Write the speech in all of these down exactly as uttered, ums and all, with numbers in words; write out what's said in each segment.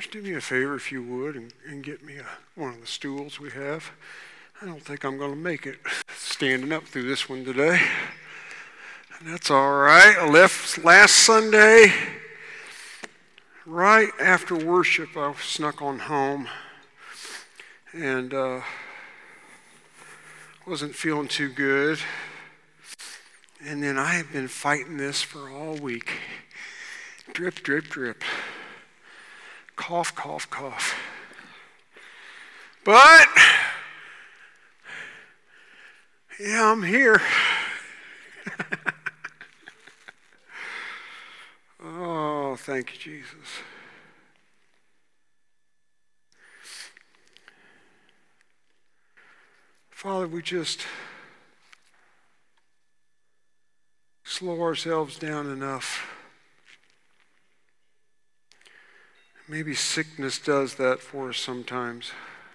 Just do me a favor if you would and, and get me a, one of the stools we have. I don't think I'm going to make it standing up through this one today. And that's all right. I left last Sunday. Right after worship, I snuck on home and uh, wasn't feeling too good. And then I have been fighting this for all week. Drip, drip, drip. Cough, cough, cough. But, yeah, I'm here. Oh, thank you, Jesus. Father, we just slow ourselves down enough. Maybe sickness does that for us sometimes.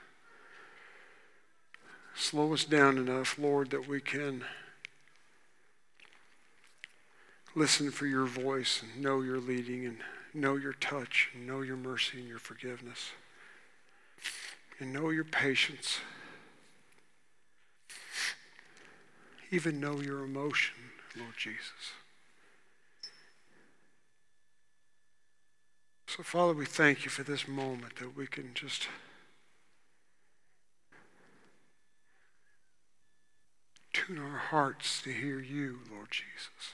Slow us down enough, Lord, that we can listen for your voice and know your leading and know your touch and know your mercy and your forgiveness and know your patience. Even know your emotion, Lord Jesus. So, Father, we thank you for this moment that we can just tune our hearts to hear you, Lord Jesus.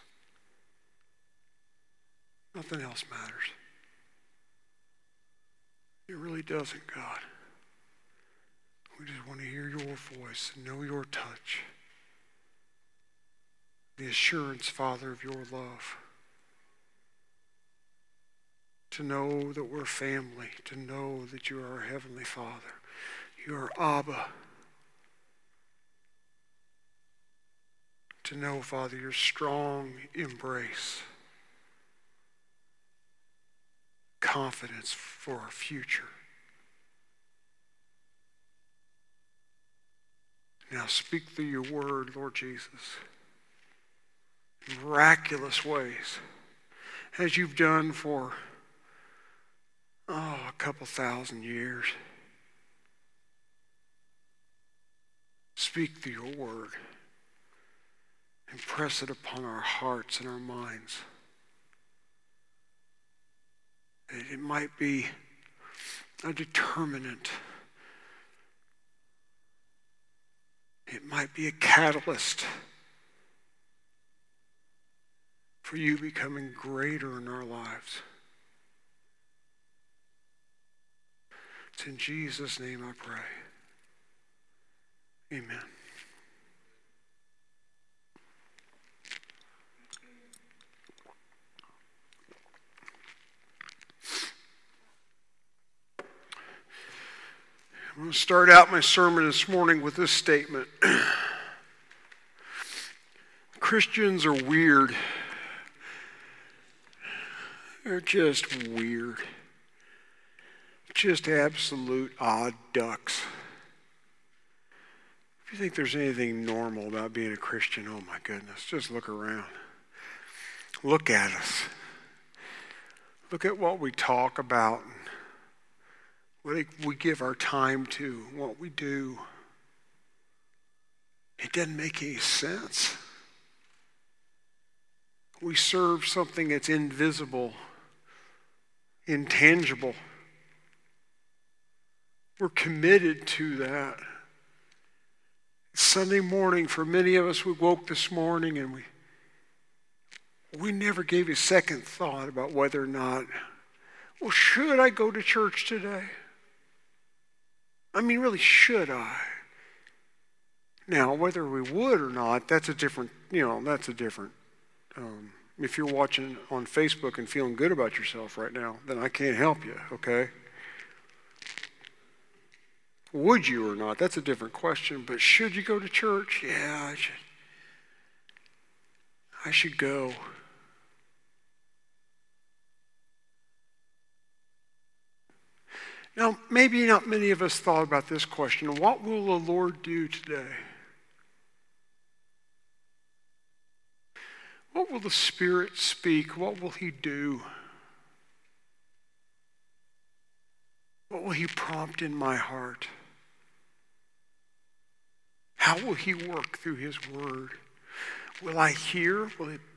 Nothing else matters. It really doesn't, God. We just want to hear your voice and know your touch. The assurance, Father, of your love. To know that we're family. To know that you are our Heavenly Father. You are Abba. To know, Father, your strong embrace. Confidence for our future. Now speak through your word, Lord Jesus, in miraculous ways, as you've done for, oh, a couple thousand years. Speak through your word. Impress it upon our hearts and our minds. It might be a determinant. It might be a catalyst for you becoming greater in our lives. It's in Jesus' name I pray. Amen. I'm going to start out my sermon this morning with this statement. Christians are weird. They're just weird. Just absolute odd ducks. If you think there's anything normal about being a Christian, oh my goodness, just look around. Look at us. Look at what we talk about. What we give our time to, what we do. It doesn't make any sense. We serve something that's invisible, intangible. We're committed to that. Sunday morning, for many of us, we woke this morning and we we never gave a second thought about whether or not, well, should I go to church today? I mean, really, should I? Now, whether we would or not, that's a different, you know, that's a different. Um, if you're watching on Facebook and feeling good about yourself right now, then I can't help you, okay? Would you or not? That's a different question. But should you go to church? Yeah, I should. I should go. Now, maybe not many of us thought about this question. What will the Lord do today? What will the Spirit speak? What will he do? will he prompt in my heart? How will he work through his word? Will I hear? Will it,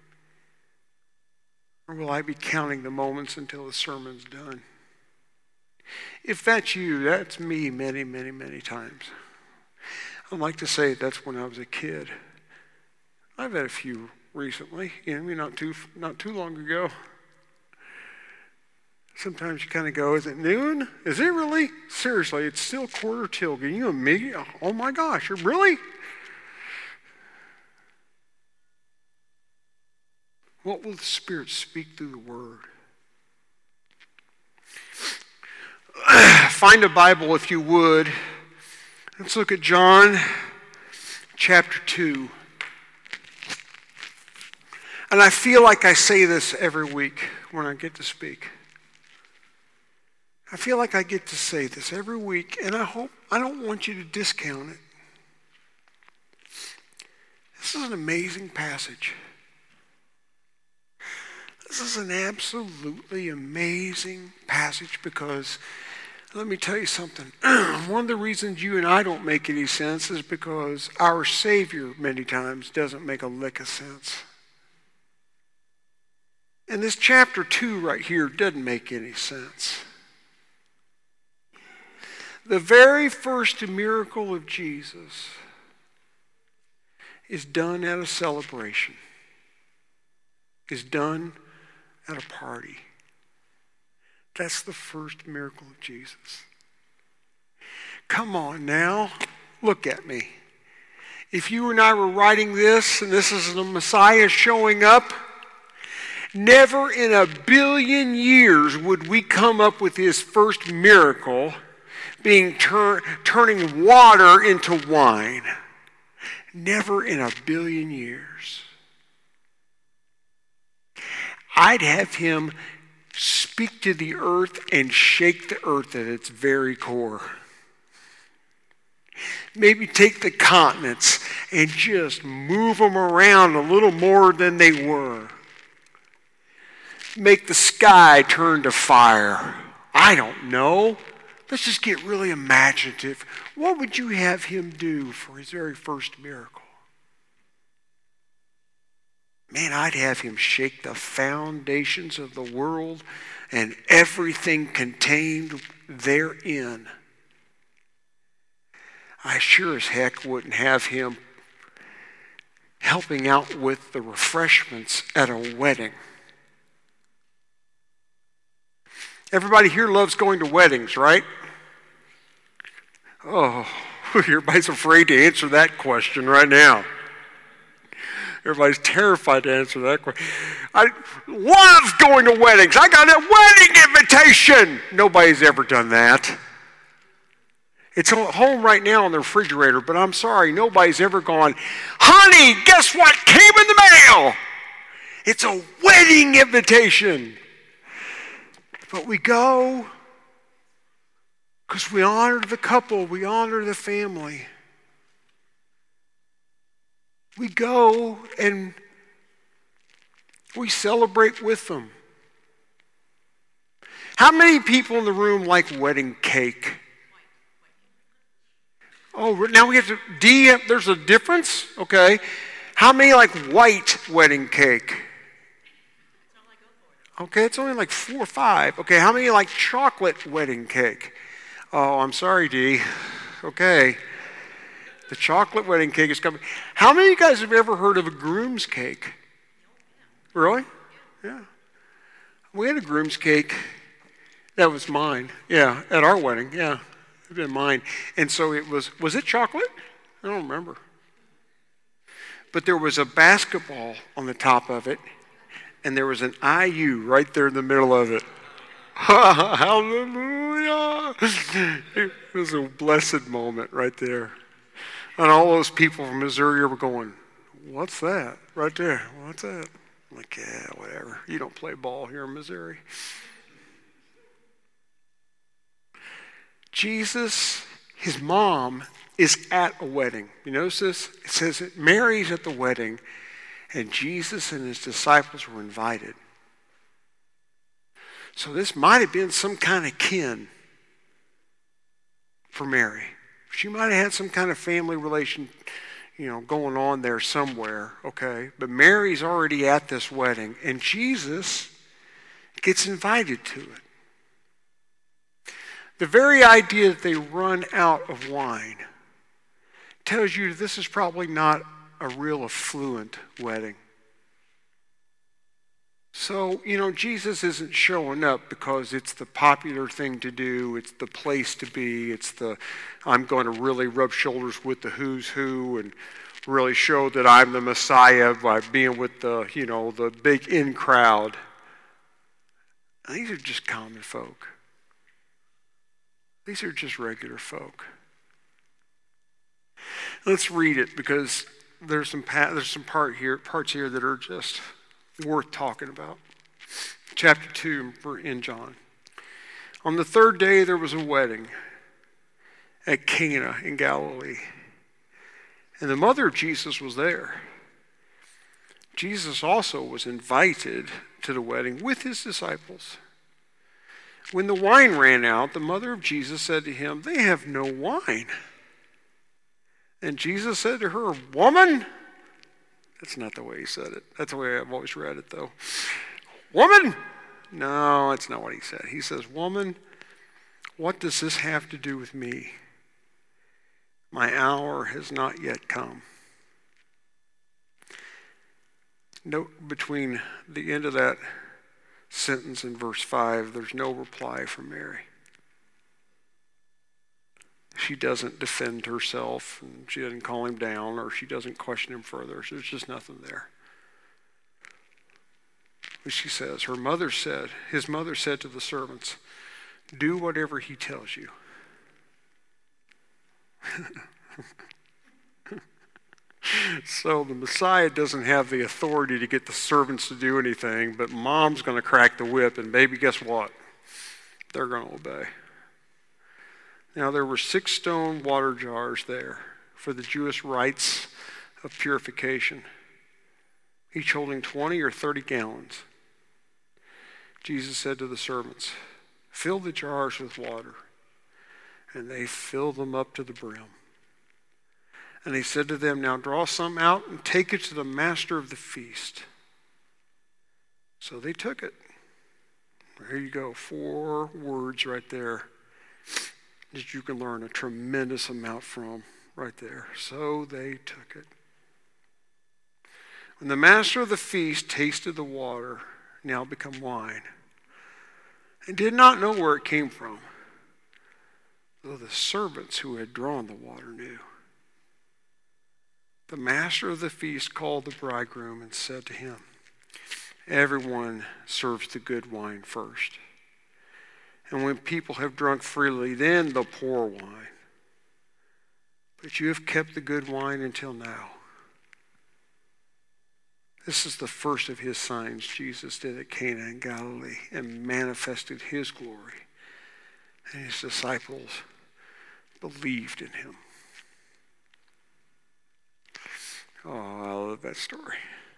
or will I be counting the moments until the sermon's done? If that's you, that's me many, many, many times. I'd like to say that's when I was a kid. I've had a few recently, you know, not too, not too long ago. Sometimes you kind of go, is it noon? Is it really? Seriously, it's still quarter till. Can you me? Oh my gosh, really? What will the Spirit speak through the Word? Find a Bible if you would. Let's look at John chapter two. And I feel like I say this every week when I get to speak. I feel like I get to say this every week, and I hope, I don't want you to discount it. This is an amazing passage. This is an absolutely amazing passage because, let me tell you something. One of the reasons you and I don't make any sense is because our Savior many times doesn't make a lick of sense. And this chapter two right here doesn't make any sense. The very first miracle of Jesus is done at a celebration, is done at a party. That's the first miracle of Jesus. Come on now, look at me. If you and I were writing this, and this is the Messiah showing up, never in a billion years would we come up with his first miracle being tur- turning water into wine. Never in a billion years. I'd have him speak to the earth and shake the earth at its very core. Maybe take the continents and just move them around a little more than they were. Make the sky turn to fire. I don't know. Let's just get really imaginative. What would you have him do for his very first miracle? Man, I'd have him shake the foundations of the world and everything contained therein. I sure as heck wouldn't have him helping out with the refreshments at a wedding. Everybody here loves going to weddings, right? Oh, everybody's afraid to answer that question right now. Everybody's terrified to answer that question. I love going to weddings. I got a wedding invitation. Nobody's ever done that. It's at home right now on the refrigerator, but I'm sorry, nobody's ever gone, honey, guess what came in the mail? It's a wedding invitation. But we go because we honor the couple, we honor the family. We go and we celebrate with them. How many people in the room like wedding cake? Oh, now we have to, D, there's a difference? Okay. How many like white wedding cake? Okay, it's only like four or five. Okay, how many like chocolate wedding cake? Oh, I'm sorry, D. Okay. The chocolate wedding cake is coming. How many of you guys have ever heard of a groom's cake? Really? Yeah. We had a groom's cake. That was mine. Yeah, at our wedding. Yeah, it been mine. And so it was, was it chocolate? I don't remember. But there was a basketball on the top of it, and there was an I U right there in the middle of it. Hallelujah! It was a blessed moment right there. And all those people from Missouri were going, what's that? Right there. What's that? I'm like, yeah, whatever. You don't play ball here in Missouri. Jesus, his mom, is at a wedding. You notice this? It says that Mary's at the wedding, and Jesus and his disciples were invited. So this might have been some kind of kin. for Mary. She might have had some kind of family relation, you know, going on there somewhere, okay? But Mary's already at this wedding, and Jesus gets invited to it. The very idea that they run out of wine tells you this is probably not a real affluent wedding. So, you know, Jesus isn't showing up because it's the popular thing to do, it's the place to be, it's the, I'm going to really rub shoulders with the who's who and really show that I'm the Messiah by being with the, you know, the big in crowd. These are just common folk. These are just regular folk. Let's read it because there's some there's some part here parts here that are just worth talking about. Chapter two in John. On the third day there was a wedding at Cana in Galilee, and the mother of Jesus was there. Jesus also was invited to the wedding with his disciples. When the wine ran out, the mother of Jesus said to him, "They have no wine." And Jesus said to her, "Woman," that's not the way he said it. That's the way I've always read it, though. "Woman!" No, that's not what he said. He says, "Woman, what does this have to do with me? My hour has not yet come." Note between the end of that sentence and verse five, there's no reply from Mary. She doesn't defend herself, and she doesn't call him down, or she doesn't question him further. So there's just nothing there. But she says, her mother said, his mother said to the servants, "Do whatever he tells you." So the Messiah doesn't have the authority to get the servants to do anything, but mom's going to crack the whip, and baby, guess what? They're going to obey. Now there were six stone water jars there for the Jewish rites of purification, each holding twenty or thirty gallons. Jesus said to the servants, "Fill the jars with water." And they filled them up to the brim. And he said to them, "Now draw some out and take it to the master of the feast." So they took it. There you go, four words right there that you can learn a tremendous amount from right there. So they took it. When the master of the feast tasted the water, now become wine, and did not know where it came from, though the servants who had drawn the water knew, the master of the feast called the bridegroom and said to him, "Everyone serves the good wine first. And when people have drunk freely, then the poor wine. But you have kept the good wine until now." This is the first of his signs Jesus did at Cana in Galilee and manifested his glory. And his disciples believed in him. Oh, I love that story.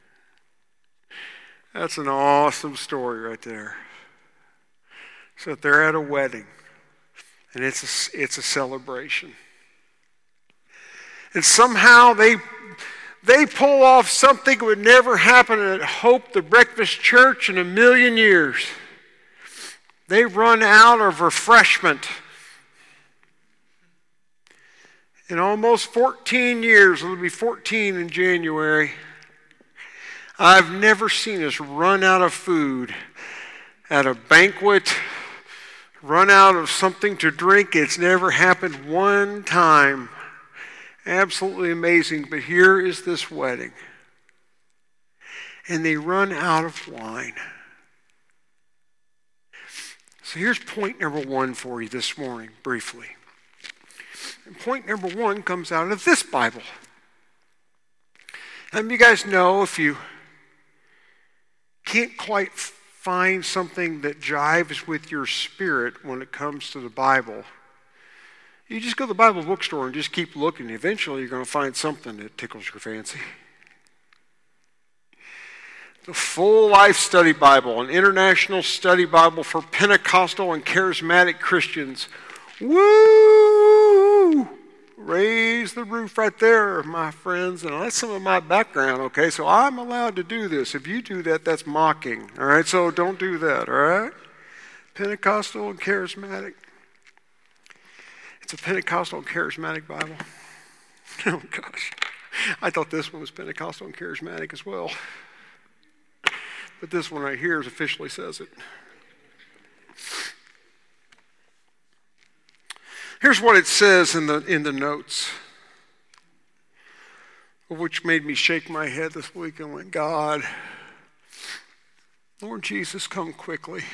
That's an awesome story right there. So they're at a wedding, and it's a, it's a celebration. And somehow they they pull off something that would never happen at Hope, the Breakfast Church, in a million years. They run out of refreshment. In almost fourteen years, it'll be fourteen in January, I've never seen us run out of food at a banquet, run out of something to drink. It's never happened one time. Absolutely amazing. But here is this wedding. And they run out of wine. So here's point number one for you this morning, briefly. And point number one comes out of this Bible. And you guys know, if you can't quite find something that jives with your spirit when it comes to the Bible, you just go to the Bible bookstore and just keep looking. Eventually you're going to find something that tickles your fancy. The Full Life Study Bible, an international study Bible for Pentecostal and charismatic Christians. Woo! raise the roof right there, my friends, and that's some of my background, okay? So I'm allowed to do this. If you do that, that's mocking, all right? So don't do that, all right? Pentecostal and charismatic. It's a Pentecostal and charismatic Bible. Oh, gosh. I thought this one was Pentecostal and charismatic as well. But this one right here officially says it. Here's what it says in the in the notes, which made me shake my head this week and went, God, Lord Jesus, come quickly.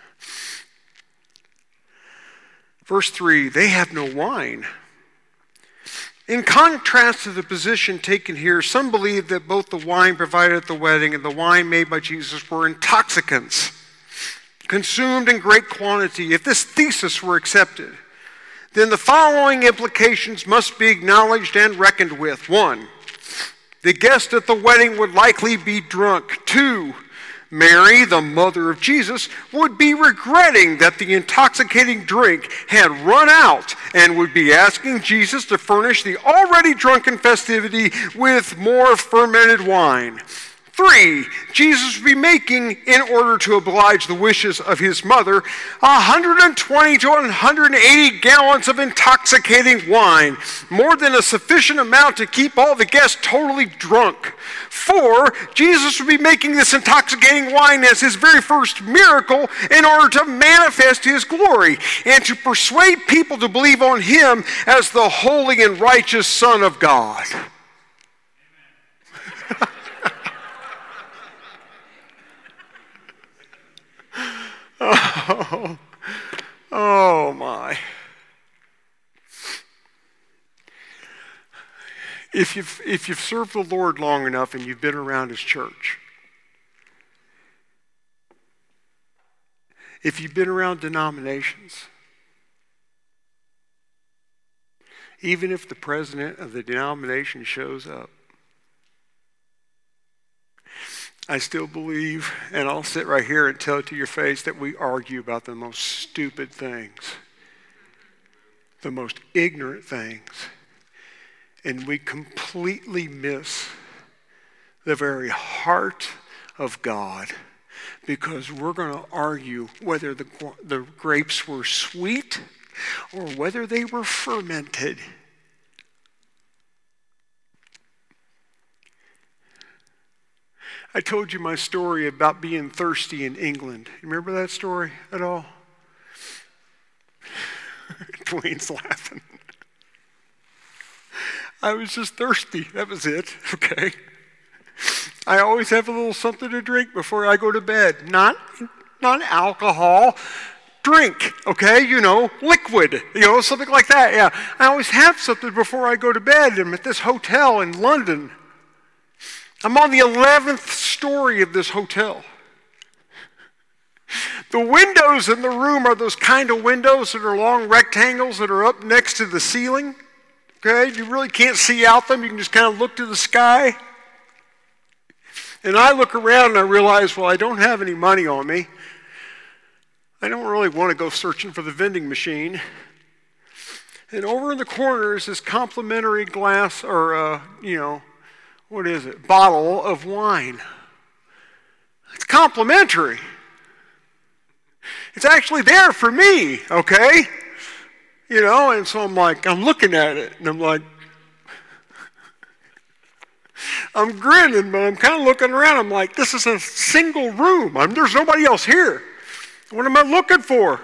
Verse three, they have no wine. In contrast to the position taken here, some believe that both the wine provided at the wedding and the wine made by Jesus were intoxicants, consumed in great quantity. If this thesis were accepted, then the following implications must be acknowledged and reckoned with. One, the guest at the wedding would likely be drunk. Two, Mary, the mother of Jesus, would be regretting that the intoxicating drink had run out and would be asking Jesus to furnish the already drunken festivity with more fermented wine. Three, Jesus would be making, in order to oblige the wishes of his mother, one hundred twenty to one hundred eighty gallons of intoxicating wine, more than a sufficient amount to keep all the guests totally drunk. Four, Jesus would be making this intoxicating wine as his very first miracle in order to manifest his glory and to persuade people to believe on him as the holy and righteous Son of God. Oh, oh my. If you've, if you've served the Lord long enough and you've been around his church, if you've been around denominations, even if the president of the denomination shows up, I still believe, and I'll sit right here and tell it to your face, that we argue about the most stupid things, the most ignorant things, and we completely miss the very heart of God because we're going to argue whether the, the grapes were sweet or whether they were fermented. I told you my story about being thirsty in England. You remember that story at all? Dwayne's laughing. I was just thirsty. That was it. Okay. I always have a little something to drink before I go to bed. Not, not alcohol. Drink, okay? You know, liquid. You know, something like that. Yeah. I always have something before I go to bed. I'm at this hotel in London. I'm on the eleventh story of this hotel. The windows in the room are those kind of windows that are long rectangles that are up next to the ceiling. Okay, you really can't see out them. You can just kind of look to the sky. And I look around and I realize, well, I don't have any money on me. I don't really want to go searching for the vending machine. And over in the corner is this complimentary glass or, uh, you know, what is it? Bottle of wine. It's complimentary. It's actually there for me, okay? You know, and so I'm like, I'm looking at it, and I'm like, I'm grinning, but I'm kind of looking around. I'm like, this is a single room. I'm, there's nobody else here. What am I looking for?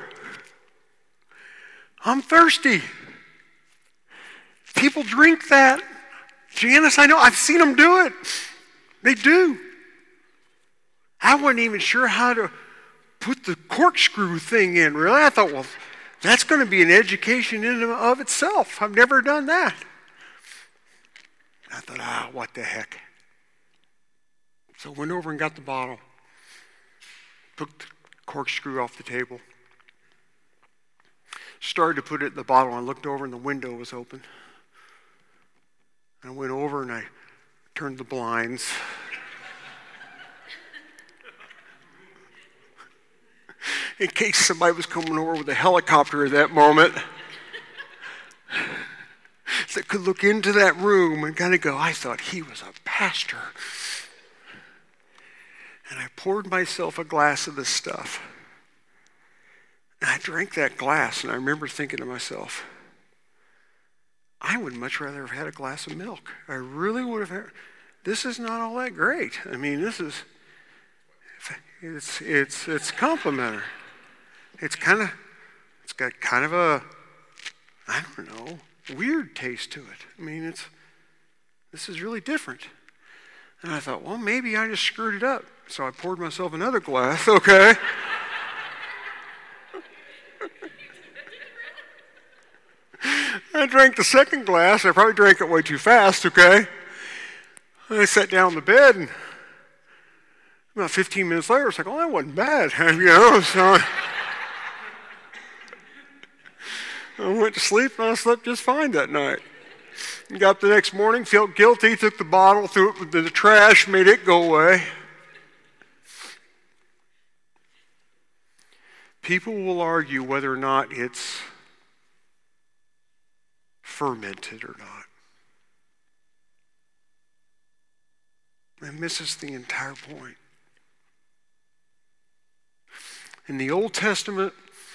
I'm thirsty. People drink that. Janice, I know, I've seen them do it. They do. I wasn't even sure how to put the corkscrew thing in, really. I thought, well, that's going to be an education in and of itself. I've never done that. I thought, ah, what the heck. So I went over and got the bottle, took the corkscrew off the table, started to put it in the bottle, and I looked over and the window was open. I went over and I turned the blinds. In case somebody was coming over with a helicopter at that moment. The could look into that room and kind of go, I thought he was a pastor. And I poured myself a glass of this stuff. And I drank that glass, and I remember thinking to myself, I would much rather have had a glass of milk. I really would have had, this is not all that great. I mean, this is, it's it's it's complimentary. It's kind of, it's got kind of a, I don't know, weird taste to it. I mean, it's, this is really different. And I thought, well, maybe I just screwed it up. So I poured myself another glass, okay? I drank the second glass. I probably drank it way too fast, okay? And I sat down on the bed, and about fifteen minutes later, it's like, oh, that wasn't bad, you know? So I went to sleep, and I slept just fine that night. And got up the next morning, felt guilty, took the bottle, threw it into the trash, made it go away. People will argue whether or not it's fermented or not. And misses the entire point. In the Old Testament,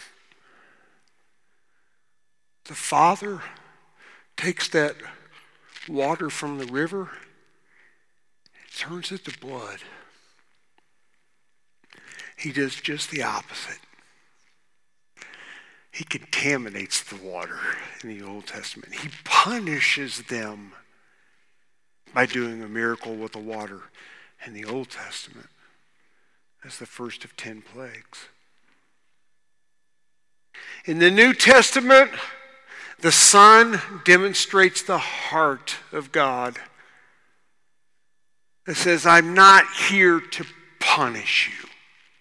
the Father takes that water from the river and turns it to blood. He does just the opposite. He contaminates the water in the Old Testament. He punishes them by doing a miracle with the water in the Old Testament. That's the first of ten plagues. In the New Testament, the Son demonstrates the heart of God. It says, I'm not here to punish you.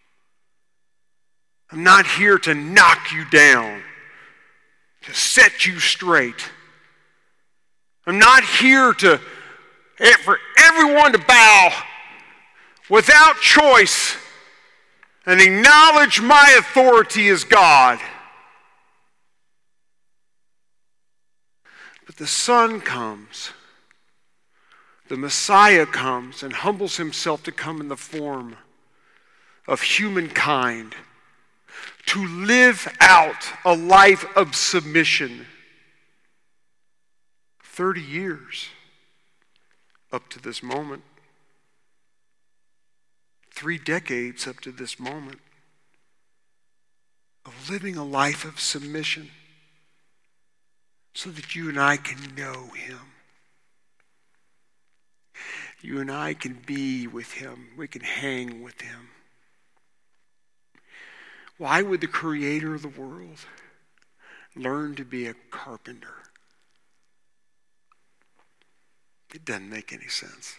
I'm not here to knock you down, to set you straight. I'm not here to for everyone to bow without choice and acknowledge my authority as God. But the Son comes, the Messiah comes and humbles himself to come in the form of humankind, to live out a life of submission. Thirty years up to this moment. Three decades up to this moment of living a life of submission so that you and I can know him. You and I can be with him. We can hang with him. Why would the creator of the world learn to be a carpenter? It doesn't make any sense.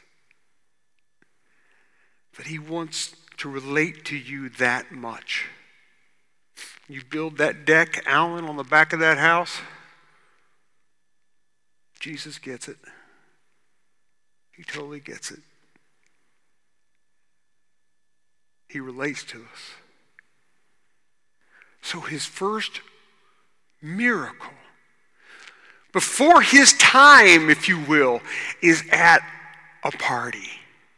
But he wants to relate to you that much. You build that deck, Alan, on the back of that house, Jesus gets it. He totally gets it. He relates to us. So his first miracle, before his time, if you will, is at a party.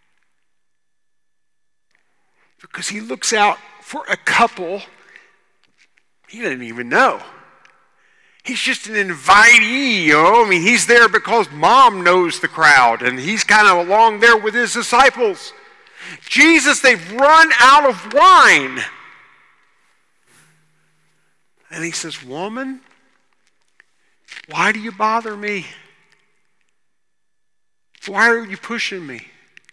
Because he looks out for a couple he doesn't even know. He's just an invitee, you know? I mean, he's there because mom knows the crowd, and he's kind of along there with his disciples. Jesus, they've run out of wine. And he says, woman, why do you bother me? Why are you pushing me?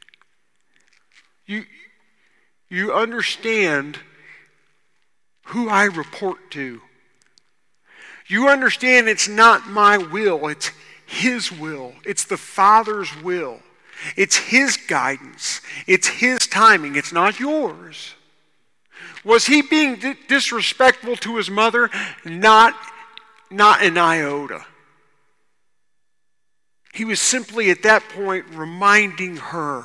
You, you understand who I report to. You understand it's not my will, it's his will. It's the Father's will. It's his guidance. It's his timing. It's not yours. Was he being di- disrespectful to his mother? Not, not an iota. He was simply at that point reminding her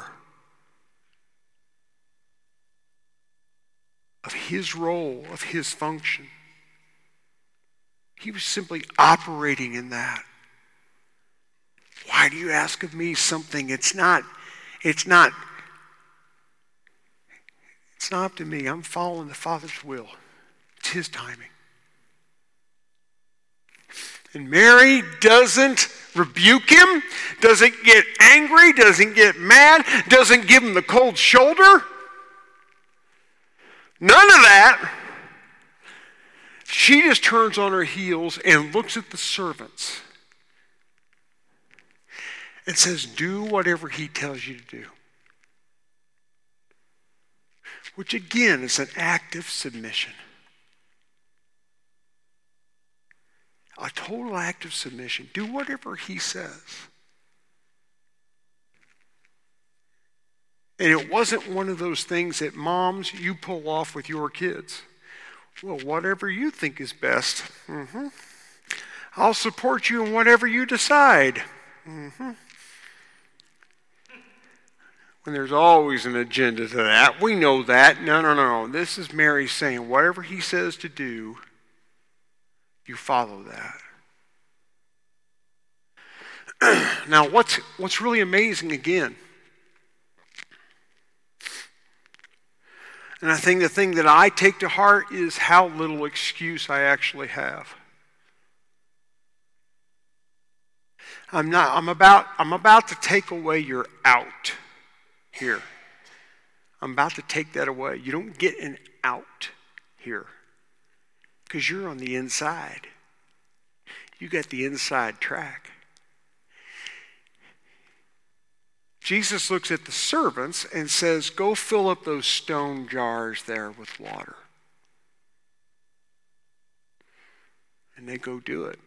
of his role, of his function. He was simply operating in that. Why do you ask of me something? It's not, it's not, it's not up to me. I'm following the Father's will. It's his timing. And Mary doesn't rebuke him, doesn't get angry, doesn't get mad, doesn't give him the cold shoulder. None of that. She just turns on her heels and looks at the servants and says, do whatever he tells you to do. Which again is an act of submission. A total act of submission. Do whatever he says. And it wasn't one of those things that moms, you pull off with your kids. Well, whatever you think is best. Mm-hmm. I'll support you in whatever you decide. Mm-hmm. When there's always an agenda to that. We know that. No, no, no. This is Mary saying, whatever he says to do, you follow that. Now, what's what's really amazing again, and I think the thing that I take to heart is how little excuse I actually have. I'm not. I'm about. I'm about to take away your out here. I'm about to take that away. You don't get an out here because you're on the inside. You got the inside track. Jesus looks at the servants and says, go fill up those stone jars there with water. And they go do it.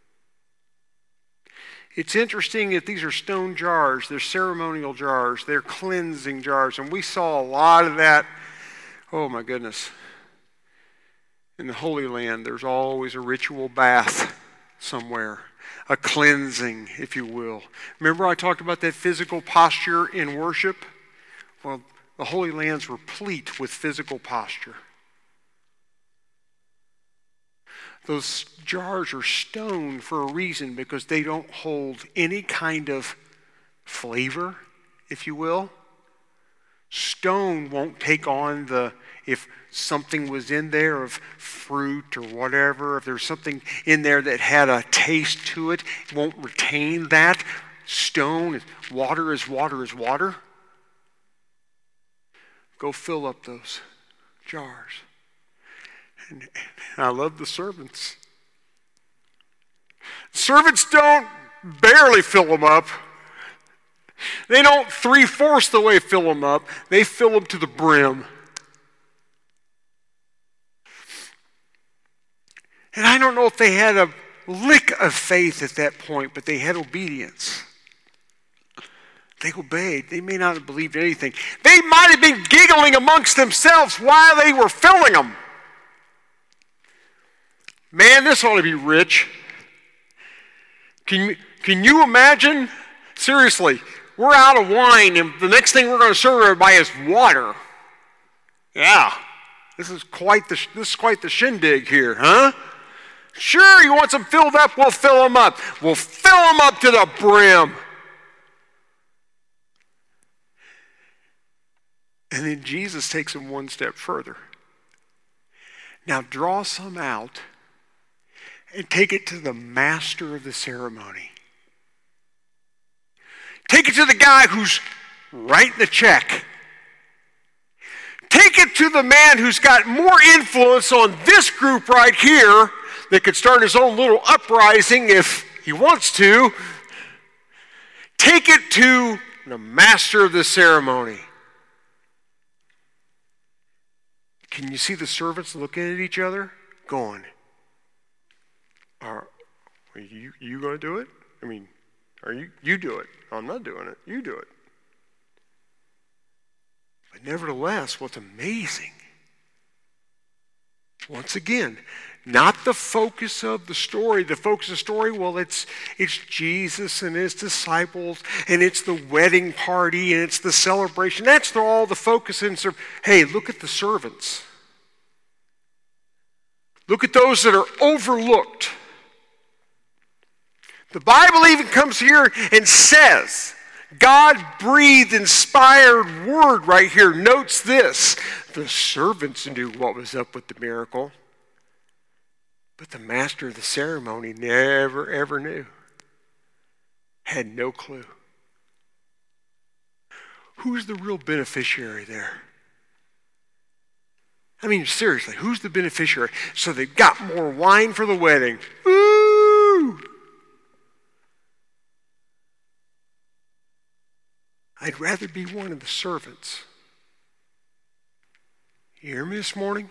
It's interesting that these are stone jars. They're ceremonial jars. They're cleansing jars. And we saw a lot of that. Oh my goodness. In the Holy Land, there's always a ritual bath somewhere. A cleansing, if you will. Remember I talked about that physical posture in worship? Well, the Holy Land's replete with physical posture. Those jars are stone for a reason because they don't hold any kind of flavor, if you will. Stone won't take on the, if something was in there of fruit or whatever, if there's something in there that had a taste to it, it won't retain that. Stone, water is water is water. Go fill up those jars. And I love the servants. Servants don't barely fill them up. They don't three-fourths the way fill them up. They fill them to the brim. And I don't know if they had a lick of faith at that point, but they had obedience. They obeyed. They may not have believed anything. They might have been giggling amongst themselves while they were filling them. Man, this ought to be rich. Can you, can you imagine? Seriously, we're out of wine, and the next thing we're going to serve everybody is water. Yeah, this is quite the this is quite the shindig here, huh? Sure, you want some filled up? We'll fill them up. We'll fill them up to the brim. And then Jesus takes them one step further. Now draw some out and take it to the master of the ceremony. Take it to the guy who's writing the check. Take it to the man who's got more influence on this group right here that could start his own little uprising if he wants to. Take it to the master of the ceremony. Can you see the servants looking at each other? Going, are, are you, you going to do it? I mean, are you, you do it. I'm not doing it. You do it. But nevertheless, what's amazing, once again, not the focus of the story. The focus of the story, well, it's it's Jesus and his disciples, and it's the wedding party, and it's the celebration. That's all the focus. And hey, look at the servants. Look at those that are overlooked. The Bible even comes here and says, God-breathed, inspired word right here notes this. The servants knew what was up with the miracle, but the master of the ceremony never, ever knew. Had no clue. Who's the real beneficiary there? I mean, seriously, who's the beneficiary? So they've got more wine for the wedding. Woo! I'd rather be one of the servants. You hear me this morning?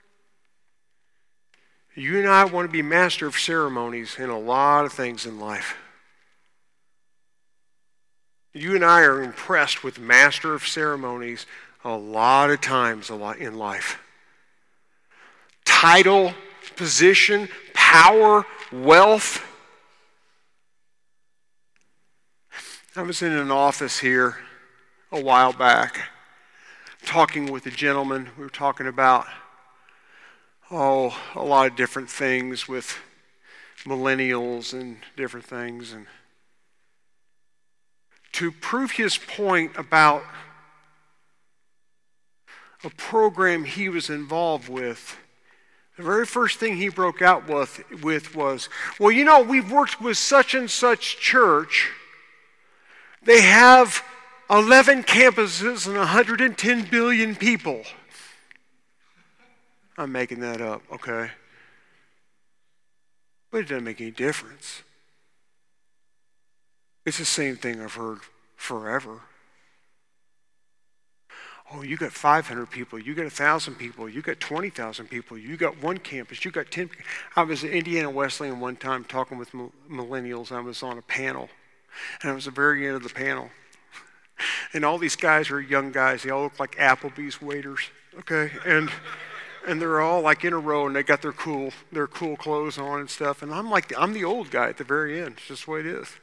You and I want to be master of ceremonies in a lot of things in life. You and I are impressed with master of ceremonies a lot of times a lot in life. Title, position, power, wealth. I was in an office here a while back talking with a gentleman. We were talking about, oh, a lot of different things with millennials and different things. And to prove his point about a program he was involved with, the very first thing he broke out with, with was, well, you know, we've worked with such and such church. They have eleven campuses and one hundred ten billion people. I'm making that up, okay? But it doesn't make any difference. It's the same thing I've heard forever. Oh, you got five hundred people, you got one thousand people, you got twenty thousand people, you got one campus, you got ten. I was at Indiana Wesleyan one time talking with millennials. I was on a panel, and I was at the very end of the panel. And all these guys are young guys. They all look like Applebee's waiters, okay? And and they're all like in a row, and they got their cool their cool clothes on and stuff. And I'm like, I'm the old guy at the very end. It's just the way it is.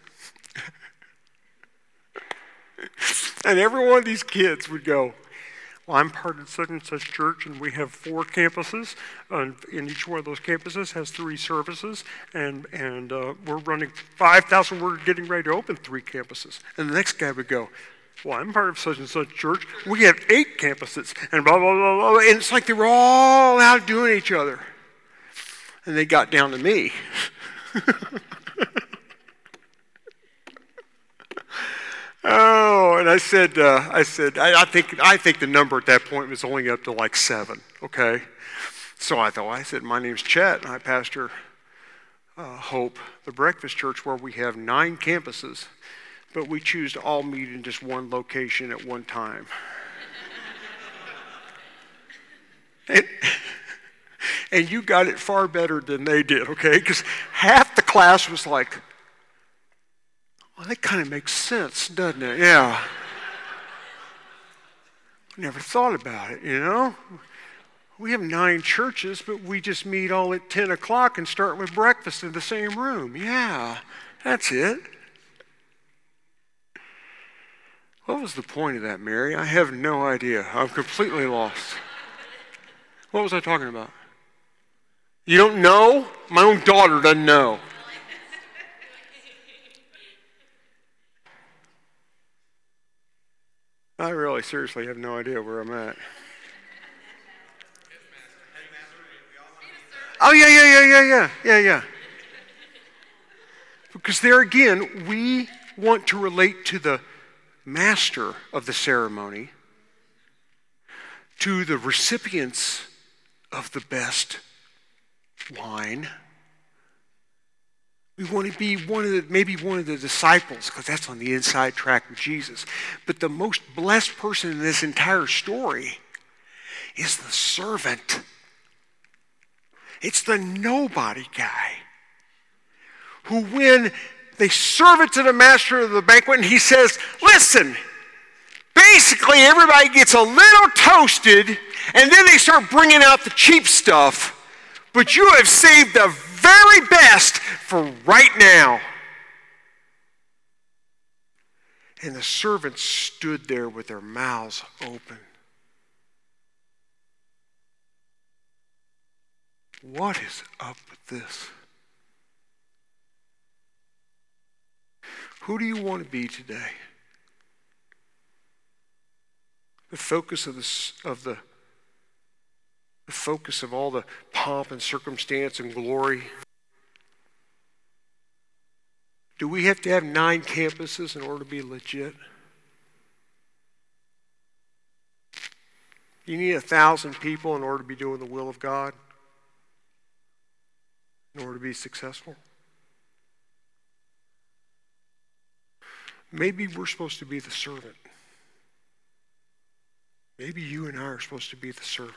And every one of these kids would go, well, I'm part of such and such church, and we have four campuses, and in each one of those campuses has three services, and and uh, we're running five thousand, we're getting ready to open three campuses. And the next guy would go, well, I'm part of such and such church, we have eight campuses, and blah, blah, blah, blah. And it's like they were all outdoing each other. And they got down to me. Oh, and I said, uh, I said, I, I think, I think the number at that point was only up to like seven. Okay, so I thought, I said, my name's Chet, and I pastor uh, Hope, the Breakfast Church, where we have nine campuses, but we choose to all meet in just one location at one time. and, and you got it far better than they did, okay? Because half the class was like, well, that kind of makes sense, doesn't it? Yeah. Never thought about it, you know? We have nine churches, but we just meet all at ten o'clock and start with breakfast in the same room. Yeah, that's it. What was the point of that, Mary? I have no idea. I'm completely lost. What was I talking about? You don't know? My own daughter doesn't know. I really, seriously have no idea where I'm at. Oh, yeah, yeah, yeah, yeah, yeah, yeah, yeah. Because there again, we want to relate to the master of the ceremony, to the recipients of the best wine. We want to be one of the, maybe one of the disciples, because that's on the inside track with Jesus. But the most blessed person in this entire story is the servant. It's the nobody guy who, when they serve it to the master of the banquet, and he says, listen, basically everybody gets a little toasted, and then they start bringing out the cheap stuff, but you have saved the very best for right now. And the servants stood there with their mouths open. What is up with this? Who do you want to be today? The focus of the, of the, the focus of all the pomp and circumstance and glory. Do we have to have nine campuses in order to be legit? You need a thousand people in order to be doing the will of God? In order to be successful? Maybe we're supposed to be the servant. Maybe you and I are supposed to be the servant.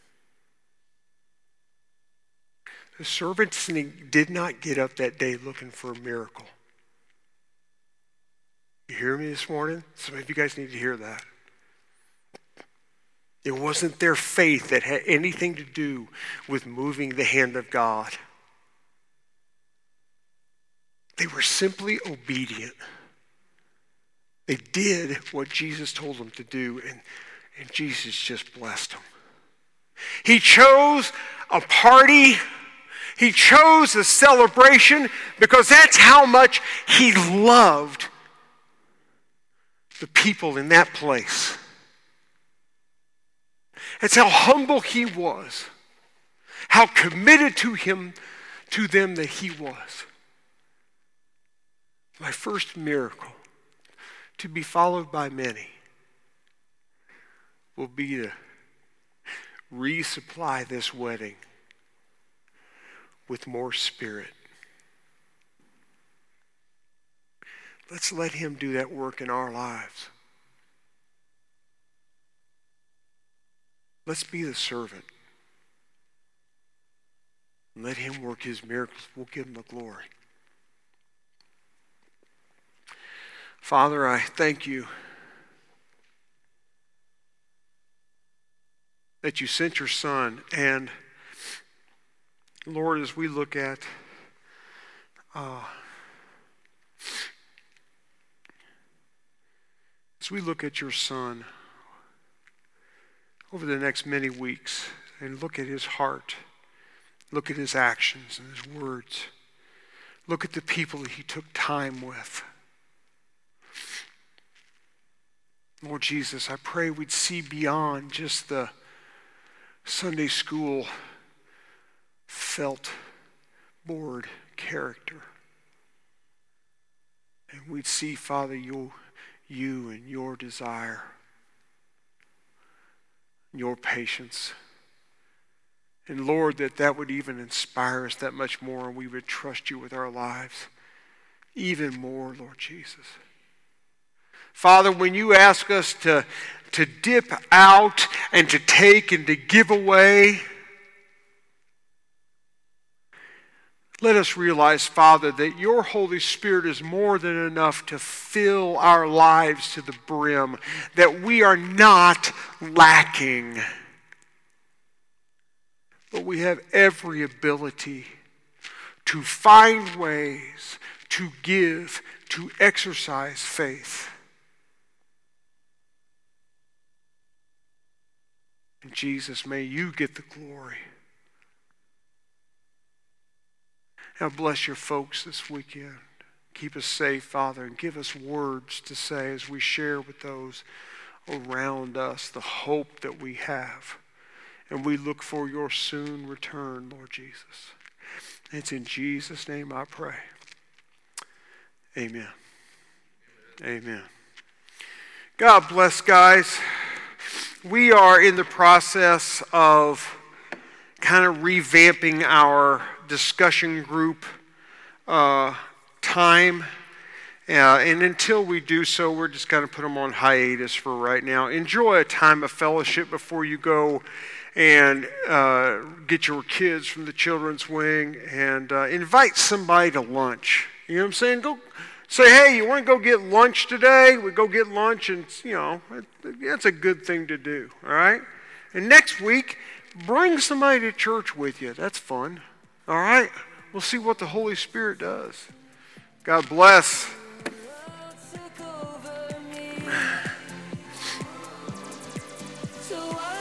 The servants did not get up that day looking for a miracle. You hear me this morning? Some of you guys need to hear that. It wasn't their faith that had anything to do with moving the hand of God. They were simply obedient. They did what Jesus told them to do, and, and Jesus just blessed them. He chose a party. He chose a celebration because that's how much he loved the people in that place. That's how humble he was. How committed to him, to them that he was. My first miracle, to be followed by many, will be to resupply this wedding with more Spirit. Let's let him do that work in our lives. Let's be the servant. And let him work his miracles. We'll give him the glory. Father, I thank you that you sent your Son. And Lord, as we look at uh, as we look at your Son over the next many weeks and look at his heart, look at his actions and his words, look at the people that he took time with. Lord Jesus, I pray we'd see beyond just the Sunday school felt board character. And we'd see, Father, you, you and your desire, your patience. And Lord, that that would even inspire us that much more, and we would trust you with our lives even more, Lord Jesus. Father, when you ask us to, to dip out and to take and to give away, let us realize, Father, that your Holy Spirit is more than enough to fill our lives to the brim, that we are not lacking, but we have every ability to find ways to give, to exercise faith. And Jesus, may you get the glory. Now bless your folks this weekend. Keep us safe, Father, and give us words to say as we share with those around us the hope that we have. And we look for your soon return, Lord Jesus. It's in Jesus' name I pray. Amen. Amen. God bless, guys. We are in the process of kind of revamping our discussion group uh, time. Uh, and until we do so, we're just going to put them on hiatus for right now. Enjoy a time of fellowship before you go and uh, get your kids from the children's wing and uh, invite somebody to lunch. You know what I'm saying? Go say, hey, you want to go get lunch today? We go get lunch, and, you know, that's a good thing to do, all right? And next week, bring somebody to church with you. That's fun. All right? We'll see what the Holy Spirit does. God bless. So I